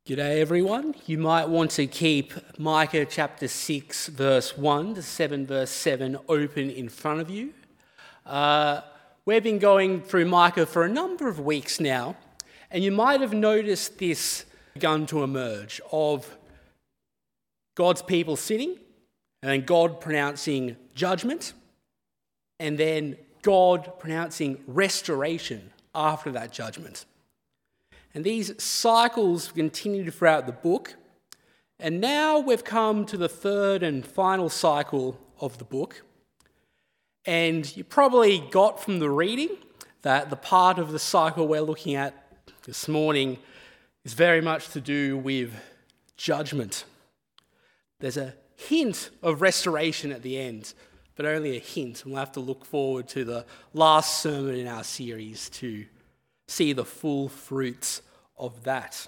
G'day everyone. You might want to keep Micah chapter 6 verse 1 to 7 verse 7 open in front of you. We've been going through Micah for a number of weeks now, and you might have noticed this begun to emerge of God's people sitting, and then God pronouncing judgment, and then God pronouncing restoration after that judgment. And these cycles continue throughout the book. And now we've come to the third and final cycle of the book. And you probably got from the reading that the part of the cycle we're looking at this morning is very much to do with judgment. There's a hint of restoration at the end, but only a hint. And we'll have to look forward to the last sermon in our series to see the full fruits of that.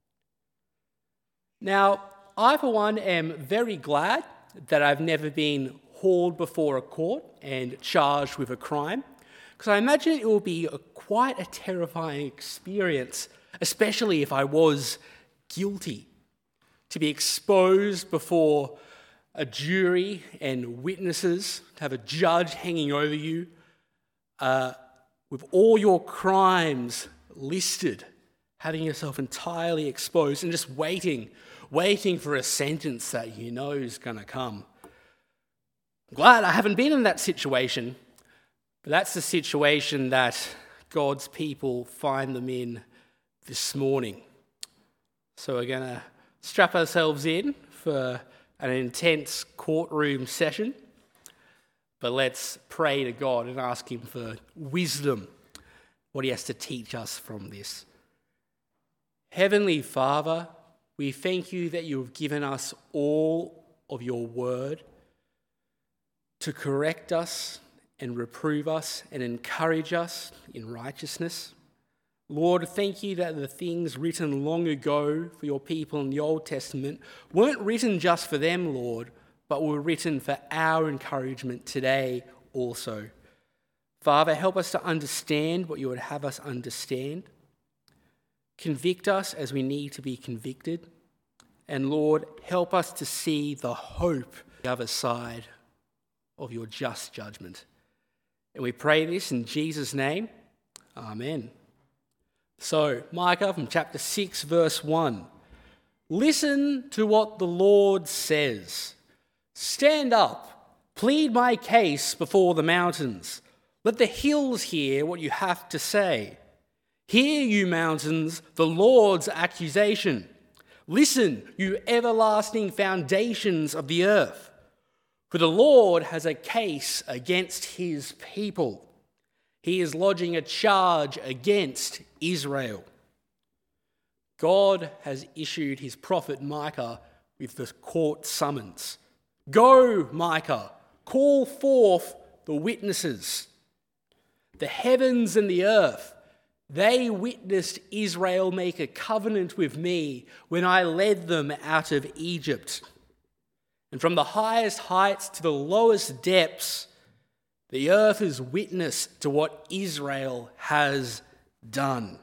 Now, I for one am very glad that I've never been hauled before a court and charged with a crime, because I imagine it will be quite a terrifying experience, especially if I was guilty, to be exposed before a jury and witnesses, to have a judge hanging over you, with all your crimes listed, having yourself entirely exposed and just waiting for a sentence that you know is going to come. I'm glad I haven't been in that situation, but that's the situation that God's people find them in this morning. So we're going to strap ourselves in for an intense courtroom session. But let's pray to God and ask him for wisdom, what he has to teach us from this. Heavenly Father, we thank you that you have given us all of your word to correct us and reprove us and encourage us in righteousness. Lord, thank you that the things written long ago for your people in the Old Testament weren't written just for them, Lord, but were written for our encouragement today also. Father, help us to understand what you would have us understand. Convict us as we need to be convicted. And Lord, help us to see the hope on the other side of your just judgment. And we pray this in Jesus' name. Amen. So, Micah from chapter 6, verse 1. Listen to what the Lord says. Stand up, plead my case before the mountains. Let the hills hear what you have to say. Hear, you mountains, the Lord's accusation. Listen, you everlasting foundations of the earth. For the Lord has a case against his people. He is lodging a charge against Israel. God has issued his prophet Micah with the court summons. Go, Micah, call forth the witnesses. The heavens and the earth, they witnessed Israel make a covenant with me when I led them out of Egypt. And from the highest heights to the lowest depths, the earth is witness to what Israel has done.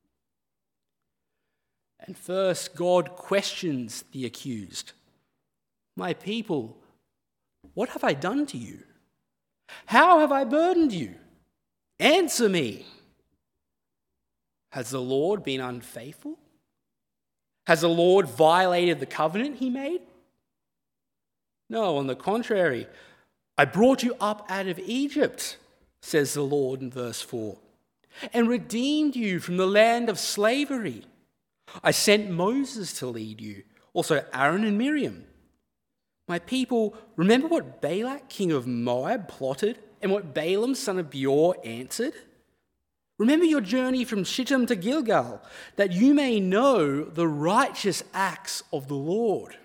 And first, God questions the accused. My people, what have I done to you? How have I burdened you? Answer me. Has the Lord been unfaithful? Has the Lord violated the covenant he made? No, on the contrary, I brought you up out of Egypt, says the Lord in verse 4, and redeemed you from the land of slavery. I sent Moses to lead you, also Aaron and Miriam. My people, remember what Balak, king of Moab, plotted and what Balaam, son of Beor, answered? Remember your journey from Shittim to Gilgal, that you may know the righteous acts of the Lord.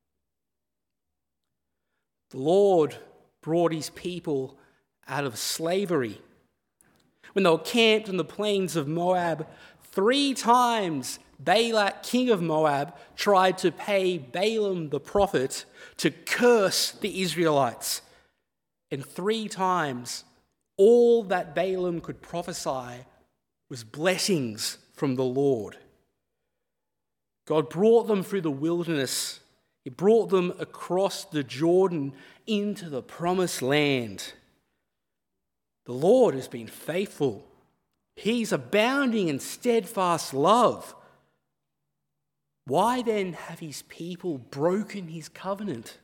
The Lord brought his people out of slavery. When they were camped in the plains of Moab, 3 times Balak, king of Moab, tried to pay Balaam the prophet to curse the Israelites. And 3 times, all that Balaam could prophesy was blessings from the Lord. God brought them through the wilderness. He brought them across the Jordan into the promised land. The Lord has been faithful. He's abounding in steadfast love. Why then have his people broken his covenant?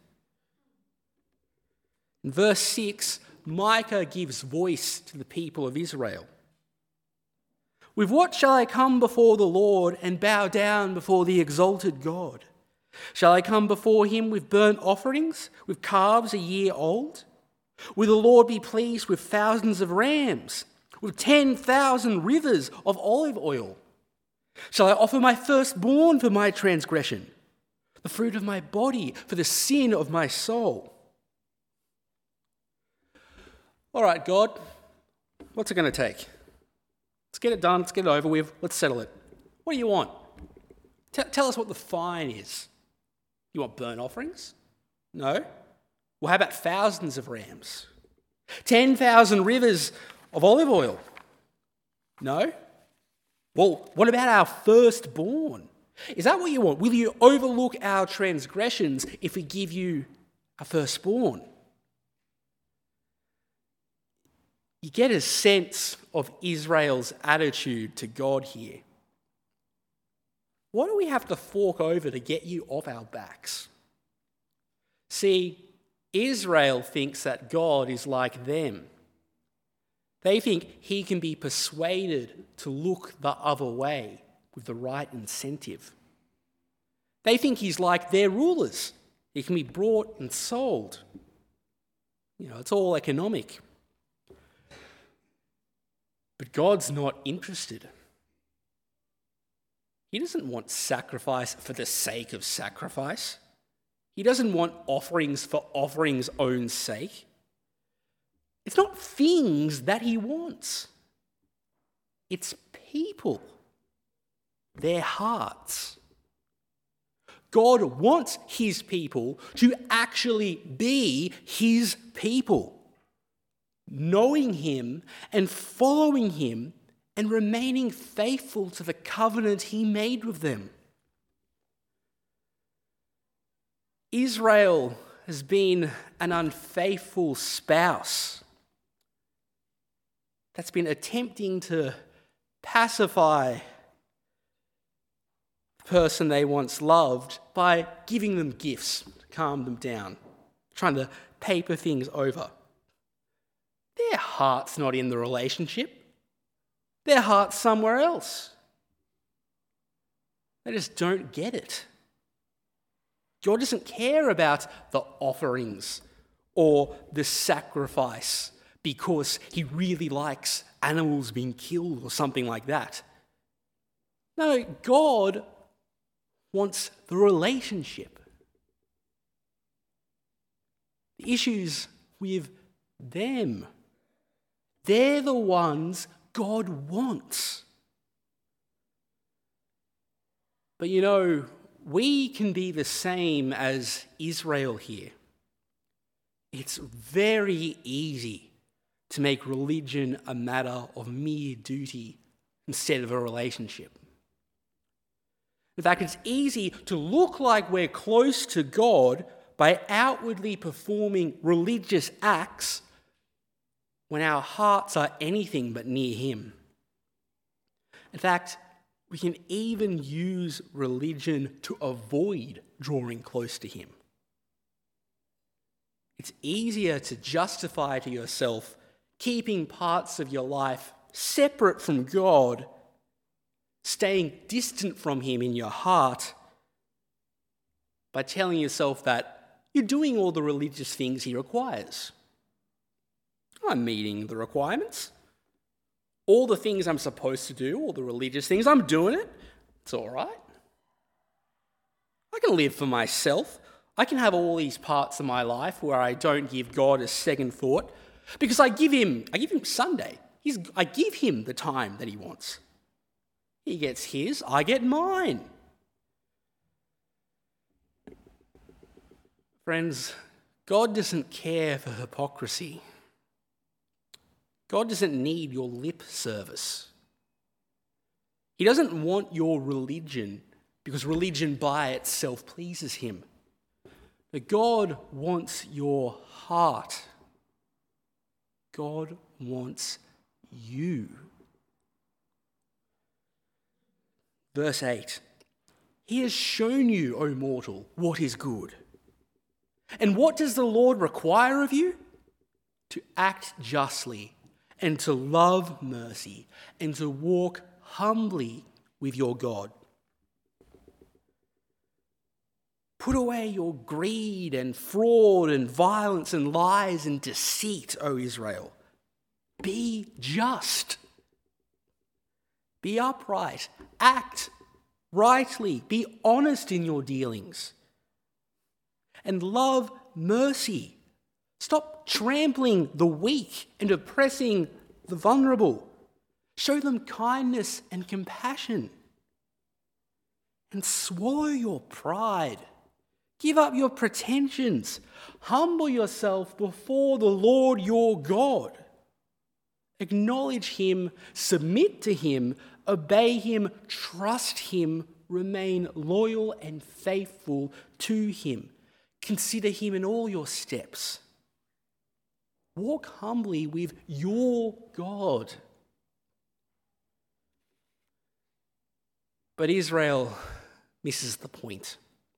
In verse 6, Micah gives voice to the people of Israel. With what shall I come before the Lord and bow down before the exalted God? Shall I come before him with burnt offerings, with calves a year old? Will the Lord be pleased with thousands of rams, with 10,000 rivers of olive oil? Shall I offer my firstborn for my transgression, the fruit of my body for the sin of my soul? All right, God, what's it going to take? Let's get it done, let's get it over with, let's settle it. What do you want? Tell us what the fine is. You want burnt offerings? No? Well, how about thousands of rams? 10,000 rivers of olive oil? No? Well, what about our firstborn? Is that what you want? Will you overlook our transgressions if we give you a firstborn? You get a sense of Israel's attitude to God here. What do we have to fork over to get you off our backs? See, Israel thinks that God is like them. They think he can be persuaded to look the other way with the right incentive. They think he's like their rulers. He can be bought and sold. It's all economic. But God's not interested. He doesn't want sacrifice for the sake of sacrifice. He doesn't want offerings for offering's own sake. It's not things that he wants. It's people, their hearts. God wants his people to actually be his people, knowing him and following him and remaining faithful to the covenant he made with them. Israel has been an unfaithful spouse that's been attempting to pacify the person they once loved by giving them gifts to calm them down, trying to paper things over. Their heart's not in the relationship. Their heart's somewhere else. They just don't get it. God doesn't care about the offerings or the sacrifice because he really likes animals being killed or something like that. No, God wants the relationship. The issue's with them. They're the ones God wants. But we can be the same as Israel here. It's very easy to make religion a matter of mere duty instead of a relationship. In fact, it's easy to look like we're close to God by outwardly performing religious acts when our hearts are anything but near him. In fact, we can even use religion to avoid drawing close to him. It's easier to justify to yourself keeping parts of your life separate from God, staying distant from him in your heart, by telling yourself that you're doing all the religious things he requires. I'm meeting the requirements. All the things I'm supposed to do, all the religious things, I'm doing it. It's all right. I can live for myself. I can have all these parts of my life where I don't give God a second thought because I give him Sunday. I give him the time that he wants. He gets his, I get mine. Friends, God doesn't care for hypocrisy. God doesn't need your lip service. He doesn't want your religion because religion by itself pleases him. But God wants your heart. God wants you. Verse 8, he has shown you, O mortal, what is good. And what does the Lord require of you? To act justly and to love mercy and to walk humbly with your God. Put away your greed and fraud and violence and lies and deceit, O Israel. Be just. Be upright. Act rightly. Be honest in your dealings. And love mercy. Stop trampling the weak and oppressing the vulnerable. Show them kindness and compassion. And swallow your pride. Give up your pretensions. Humble yourself before the Lord your God. Acknowledge him, submit to him, obey him, trust him, remain loyal and faithful to him. Consider him in all your steps. Walk humbly with your God. But Israel misses the point.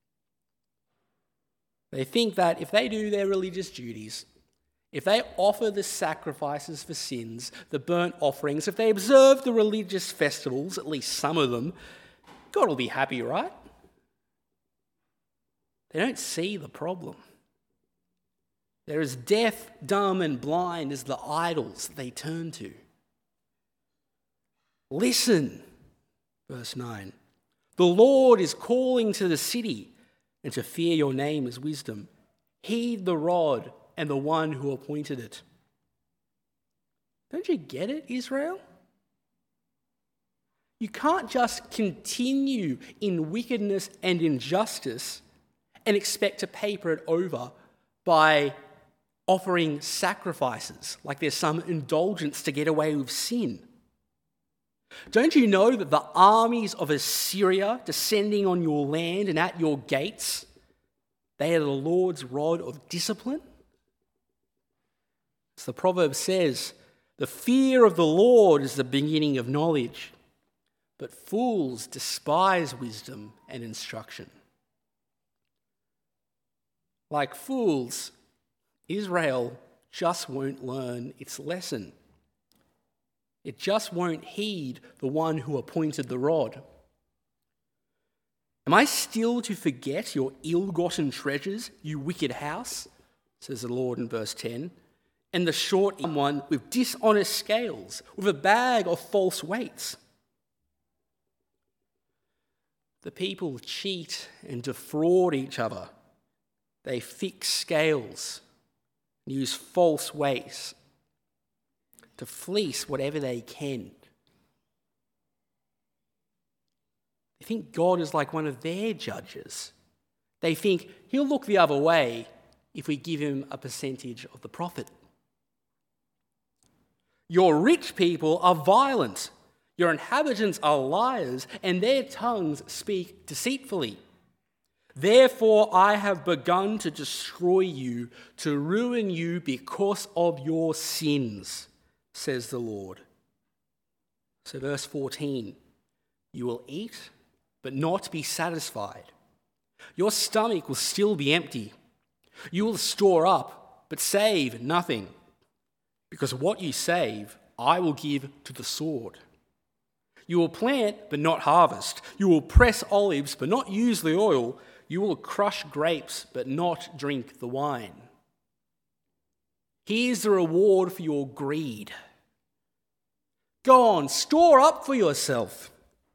They think that if they do their religious duties, if they offer the sacrifices for sins, the burnt offerings, if they observe the religious festivals, at least some of them, God will be happy, right? They don't see the problem. They're as deaf, dumb, and blind as the idols they turn to. Listen, verse 9. The Lord is calling to the city, and to fear your name is wisdom. Heed the rod and the one who appointed it. Don't you get it, Israel? You can't just continue in wickedness and injustice and expect to paper it over by offering sacrifices like there's some indulgence to get away with sin. Don't you know that the armies of Assyria descending on your land and at your gates, they are the Lord's rod of discipline? As the proverb says, the fear of the Lord is the beginning of knowledge, but fools despise wisdom and instruction. Like fools, Israel just won't learn its lesson. It just won't heed the one who appointed the rod. Am I still to forget your ill-gotten treasures, you wicked house? Says the Lord in verse 10. And the short one with dishonest scales, with a bag of false weights. The people cheat and defraud each other. They fix scales, use false weights to fleece whatever they can. They think God is like one of their judges. They think he'll look the other way if we give him a percentage of the profit. Your rich people are violent. Your inhabitants are liars, and their tongues speak deceitfully. Therefore I have begun to destroy you, to ruin you because of your sins, says the Lord. So verse 14, you will eat, but not be satisfied. Your stomach will still be empty. You will store up, but save nothing. Because what you save, I will give to the sword. You will plant, but not harvest. You will press olives, but not use the oil. You will crush grapes, but not drink the wine. Here's the reward for your greed. Go on, store up for yourself.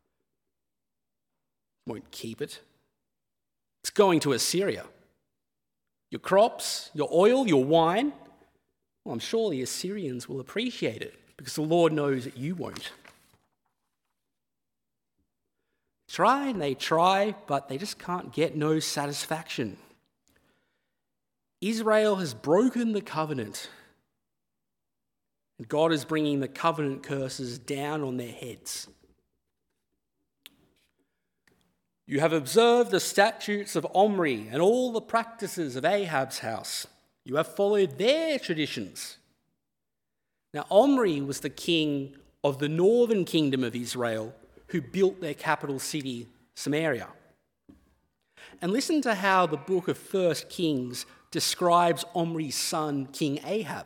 Won't keep it. It's going to Assyria. Your crops, your oil, your wine. Well, I'm sure the Assyrians will appreciate it because the Lord knows that you won't. Try and they try, but they just can't get no satisfaction. Israel has broken the covenant, and God is bringing the covenant curses down on their heads. You have observed the statutes of Omri and all the practices of Ahab's house. You have followed their traditions. Now, Omri was the king of the northern kingdom of Israel who built their capital city, Samaria. And listen to how the book of 1 Kings describes Omri's son, King Ahab.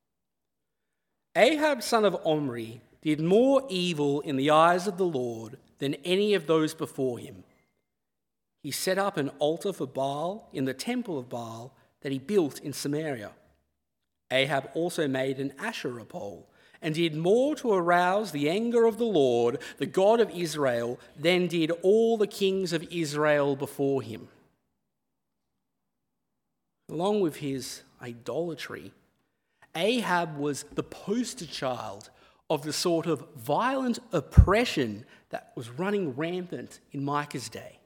Ahab, son of Omri, did more evil in the eyes of the Lord than any of those before him. He set up an altar for Baal in the temple of Baal that he built in Samaria. Ahab also made an Asherah pole and did more to arouse the anger of the Lord, the God of Israel, than did all the kings of Israel before him. Along with his idolatry, Ahab was the poster child of the sort of violent oppression that was running rampant in Micah's day.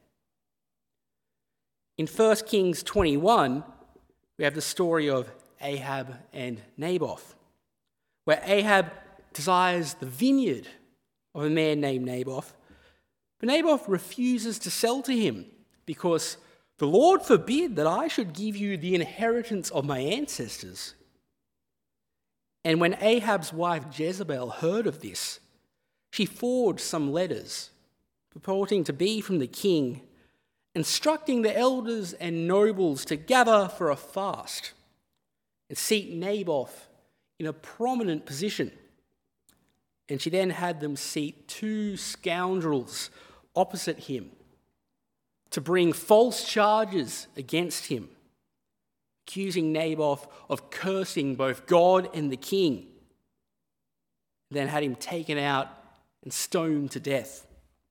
In 1 Kings 21, we have the story of Ahab and Naboth, where Ahab desires the vineyard of a man named Naboth, but Naboth refuses to sell to him because the Lord forbid that I should give you the inheritance of my ancestors. And when Ahab's wife Jezebel heard of this, she forged some letters purporting to be from the king, instructing the elders and nobles to gather for a fast and seat Naboth in a prominent position. And she then had them seat two scoundrels opposite him to bring false charges against him, accusing Naboth of cursing both God and the king, then had him taken out and stoned to death.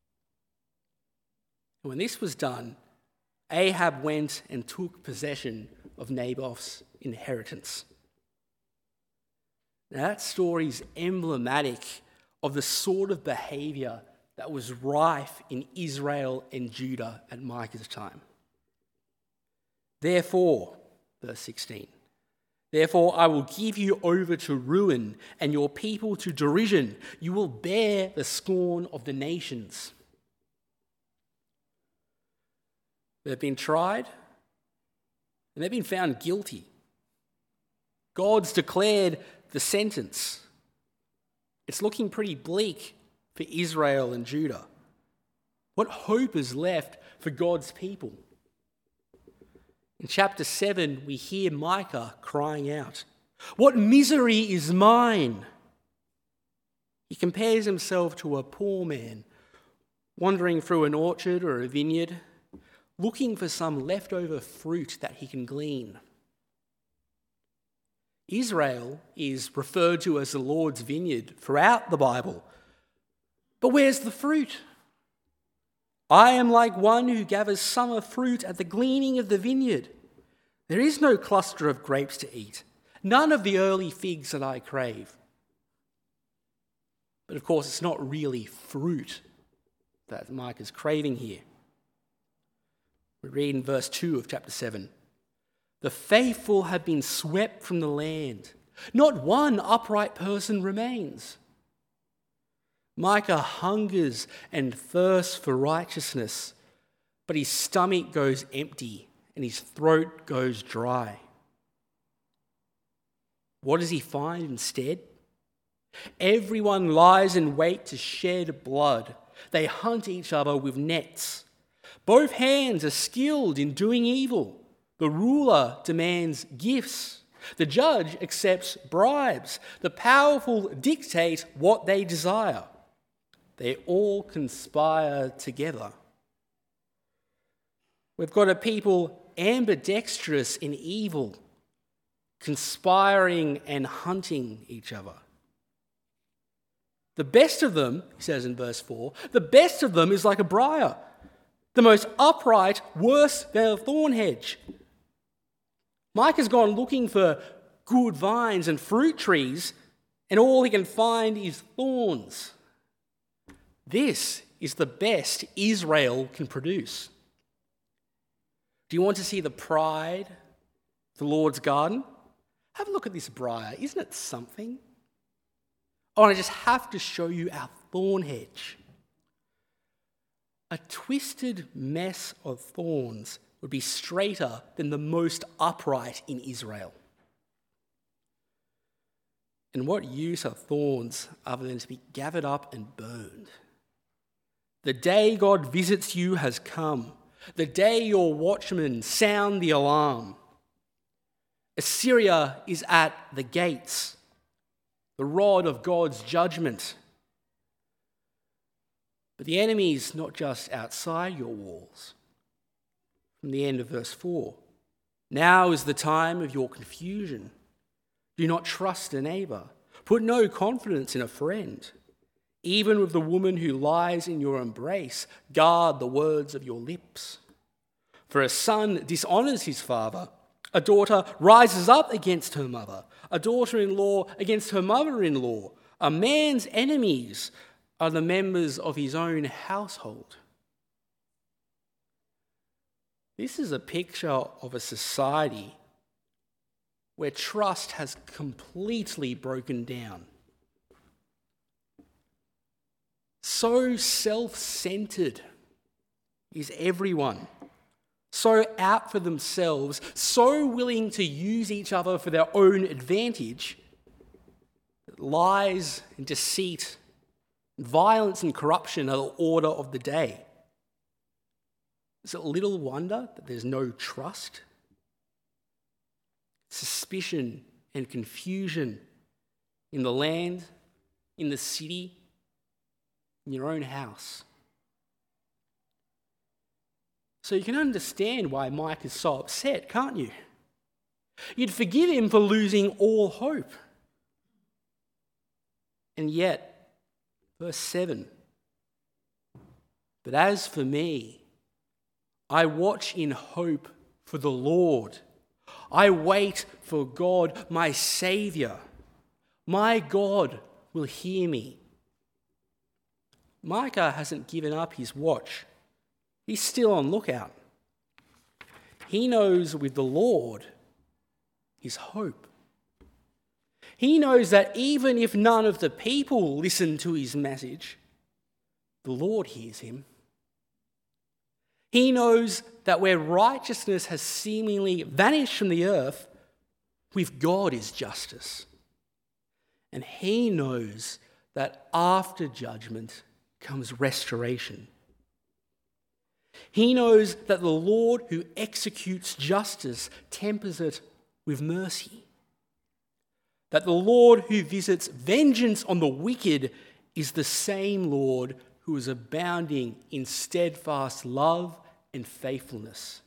And when this was done, Ahab went and took possession of Naboth's inheritance. Now that story is emblematic of the sort of behaviour that was rife in Israel and Judah at Micah's time. Therefore, verse 16, therefore I will give you over to ruin and your people to derision. You will bear the scorn of the nations. They've been tried and they've been found guilty. God's declared the sentence. It's looking pretty bleak for Israel and Judah. What hope is left for God's people? In chapter 7, we hear Micah crying out, "What misery is mine?" He compares himself to a poor man wandering through an orchard or a vineyard, looking for some leftover fruit that he can glean. Israel is referred to as the Lord's vineyard throughout the Bible. But where's the fruit? I am like one who gathers summer fruit at the gleaning of the vineyard. There is no cluster of grapes to eat, none of the early figs that I crave. But of course, it's not really fruit that Micah's craving here. We read in verse 2 of chapter 7, "The faithful have been swept from the land. Not one upright person remains." Micah hungers and thirsts for righteousness, but his stomach goes empty and his throat goes dry. What does he find instead? Everyone lies in wait to shed blood. They hunt each other with nets. Both hands are skilled in doing evil. The ruler demands gifts. The judge accepts bribes. The powerful dictate what they desire. They all conspire together. We've got a people ambidextrous in evil, conspiring and hunting each other. The best of them, he says in verse 4, the best of them is like a briar. The most upright, worse than a thorn hedge. Micah's gone looking for good vines and fruit trees, and all he can find is thorns. This is the best Israel can produce. Do you want to see the pride of the Lord's garden? Have a look at this briar. Isn't it something? Oh, and I just have to show you our thorn hedge. a twisted mess of thorns would be straighter than the most upright in Israel. And what use are thorns other than to be gathered up and burned? The day God visits you has come. The day your watchmen sound the alarm. Assyria is at the gates, the rod of God's judgment. But the enemy's not just outside your walls. From the end of verse 4, now is the time of your confusion. Do not trust a neighbour. Put no confidence in a friend. Even with the woman who lies in your embrace, guard the words of your lips. For a son dishonours his father. A daughter rises up against her mother. A daughter-in-law against her mother-in-law. A man's enemies are the members of his own household. This is a picture of a society where trust has completely broken down. So self-centered is everyone, so out for themselves, so willing to use each other for their own advantage, that lies and deceit, violence and corruption are the order of the day. Is it little wonder that there's no trust? Suspicion and confusion in the land, in the city, in your own house. So you can understand why Micah is so upset, can't you? You'd forgive him for losing all hope. And yet, verse 7, but as for me, I watch in hope for the Lord. I wait for God, my Saviour. My God will hear me. Micah hasn't given up his watch. He's still on lookout. He knows with the Lord is hope. He knows that even if none of the people listen to his message, the Lord hears him. He knows that where righteousness has seemingly vanished from the earth, with God is justice. And he knows that after judgment comes restoration. He knows that the Lord who executes justice tempers it with mercy. That the Lord who visits vengeance on the wicked is the same Lord who is abounding in steadfast love and faithfulness.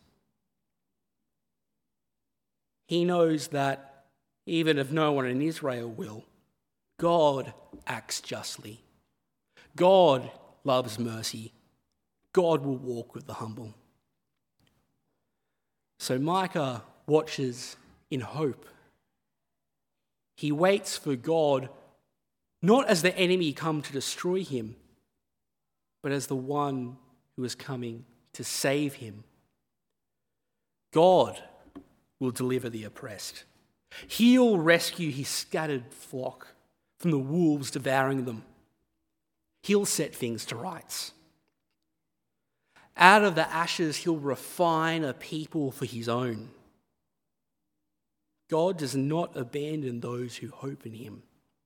He knows that even if no one in Israel will, God acts justly. God loves mercy. God will walk with the humble. So Micah watches in hope. He waits for God, not as the enemy come to destroy him, but as the one who is coming to save him. God will deliver the oppressed. He'll rescue his scattered flock from the wolves devouring them. He'll set things to rights. Out of the ashes, he'll refine a people for his own. God does not abandon those who hope in him.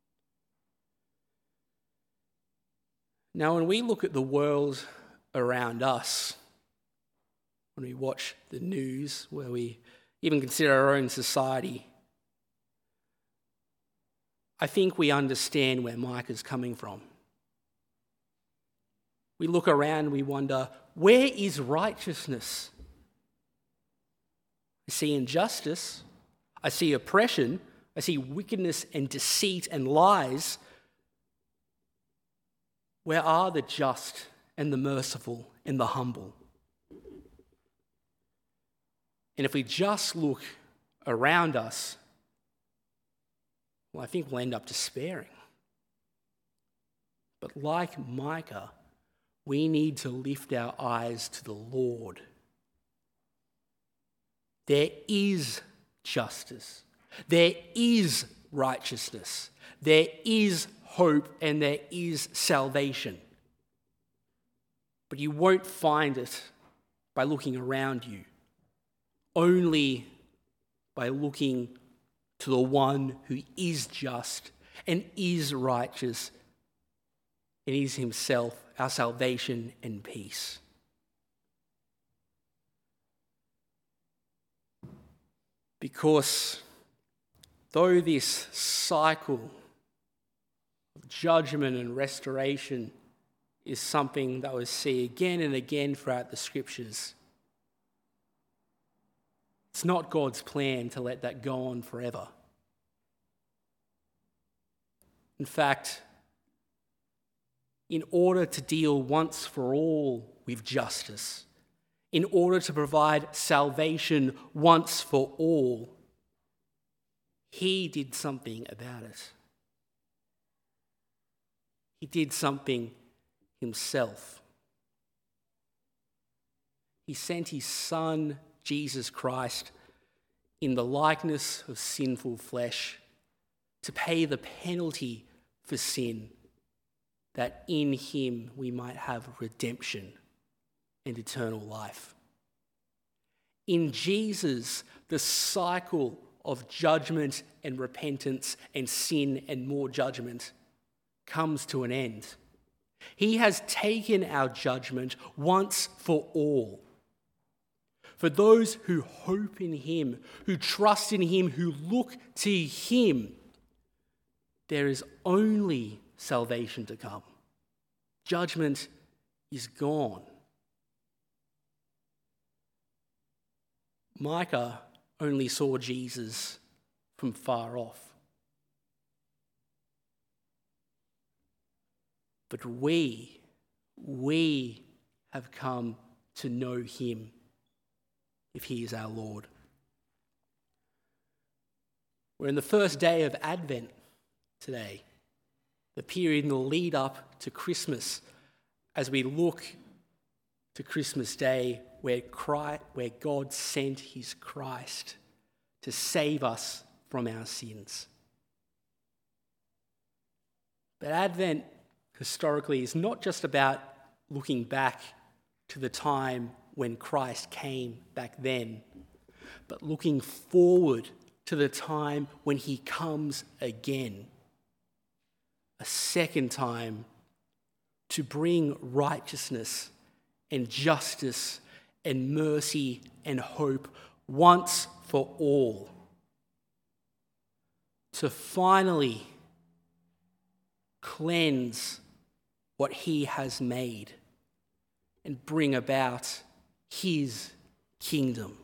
Now, when we look at the world around us, when we watch the news, where we even consider our own society, I think we understand where Micah's coming from. We look around and we wonder, where is righteousness? I see injustice, I see oppression, I see wickedness and deceit and lies. Where are the just and the merciful and the humble? And if we just look around us, well, I think we'll end up despairing. But like Micah, we need to lift our eyes to the Lord. There is justice. There is righteousness. There is hope and there is salvation. But you won't find it by looking around you, only by looking to the one who is just and is righteous and is himself our salvation and peace. Because though this cycle of judgment and restoration is something that we see again and again throughout the scriptures, it's not God's plan to let that go on forever. In fact, in order to deal once for all with justice, in order to provide salvation once for all, he did something about it. He did something himself. He sent his Son, Jesus Christ, in the likeness of sinful flesh to pay the penalty for sin, that in him we might have redemption and eternal life. In Jesus, the cycle of judgment and repentance and sin and more judgment comes to an end. He has taken our judgment once for all. For those who hope in him, who trust in him, who look to him, there is only salvation to come. Judgment is gone. Micah only saw Jesus from far off. But we have come to know him if he is our Lord. We're in the first day of Advent today, the period in the lead up to Christmas, as we look to Christmas Day, where God sent his Christ to save us from our sins. But Advent, historically, is not just about looking back to the time when Christ came back then, but looking forward to the time when he comes again, a second time, to bring righteousness and justice and mercy and hope once for all, to finally cleanse what he has made and bring about his kingdom.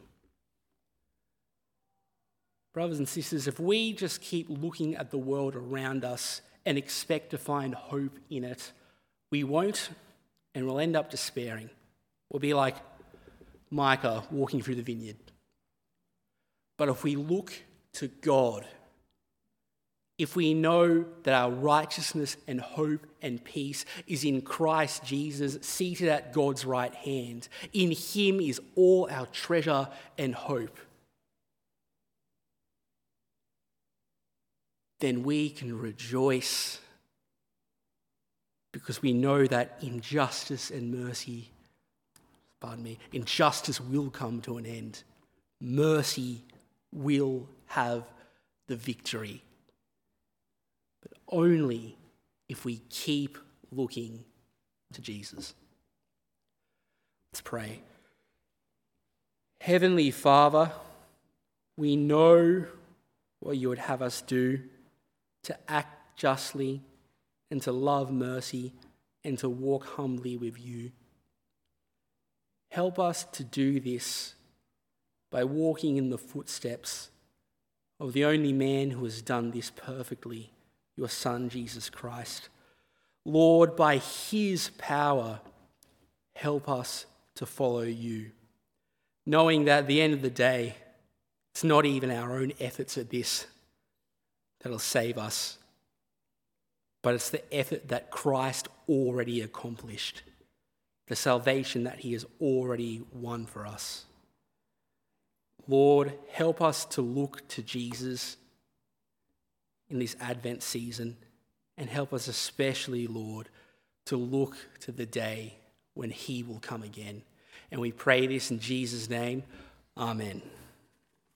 Brothers and sisters, if we just keep looking at the world around us and expect to find hope in it, we won't, and we'll end up despairing. We'll be like Micah walking through the vineyard. But if we look to God, if we know that our righteousness and hope and peace is in Christ Jesus, seated at God's right hand, in him is all our treasure and hope, then we can rejoice because we know that injustice will come to an end. Mercy will have the victory. But only if we keep looking to Jesus. Let's pray. Heavenly Father, we know what you would have us do, to act justly and to love mercy and to walk humbly with you. Help us to do this by walking in the footsteps of the only man who has done this perfectly, your Son, Jesus Christ. Lord, by his power, help us to follow you, knowing that at the end of the day, it's not even our own efforts at this that'll save us, but it's the effort that Christ already accomplished, the salvation that he has already won for us. Lord, help us to look to Jesus in this Advent season, and help us especially, Lord, to look to the day when he will come again. And we pray this in Jesus' name. Amen.